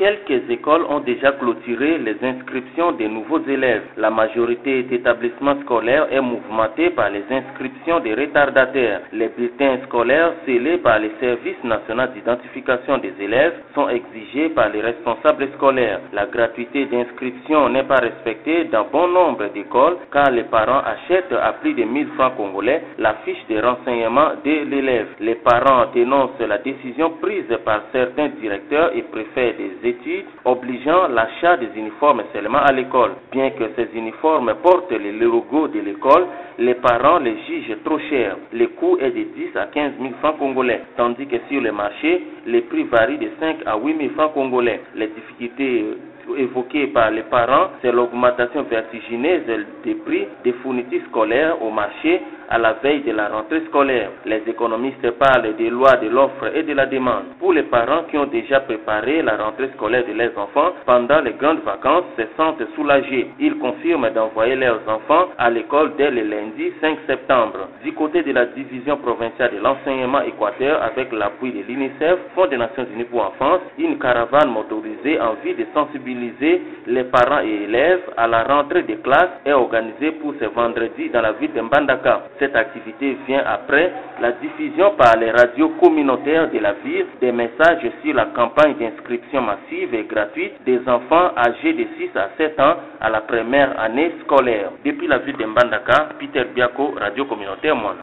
Quelques écoles ont déjà clôturé les inscriptions des nouveaux élèves. La majorité d'établissements scolaires est mouvementée par les inscriptions des retardataires. Les bulletins scolaires scellés par les services nationaux d'identification des élèves sont exigés par les responsables scolaires. La gratuité d'inscription n'est pas respectée dans bon nombre d'écoles car les parents achètent à plus de 1000 francs congolais la fiche de renseignement de l'élève. Les parents dénoncent la décision prise par certains directeurs et préfets des études obligeant l'achat des uniformes seulement à l'école. Bien que ces uniformes portent le logo de l'école, les parents les jugent trop chers. Le coût est de 10 à 15 000 francs congolais, tandis que sur le marché, les prix varient de 5 à 8 000 francs congolais. Les difficultés évoquées par les parents, c'est l'augmentation vertigineuse des prix des fournitures scolaires au marché à la veille de la rentrée scolaire. Les économistes parlent des lois de l'offre et de la demande. Pour les parents qui ont déjà préparé la rentrée scolaire de leurs enfants pendant les grandes vacances, se sentent soulagés. Ils confirment d'envoyer leurs enfants à l'école dès le lundi 5 septembre. Du côté de la division provinciale de l'enseignement Équateur, avec l'appui de l'UNICEF, Fonds des Nations Unies pour l'enfance, une caravane motorisée en vue de sensibiliser les parents et élèves à la rentrée des classes est organisée pour ce vendredi dans la ville de Mbandaka. Cette activité vient après la diffusion par les radios communautaires de la ville des messages sur la campagne d'inscription massive et gratuite des enfants âgés de 6 à 7 ans à la première année scolaire. Depuis la ville de Mbandaka, Peter Biako, Radio Communautaire Monde.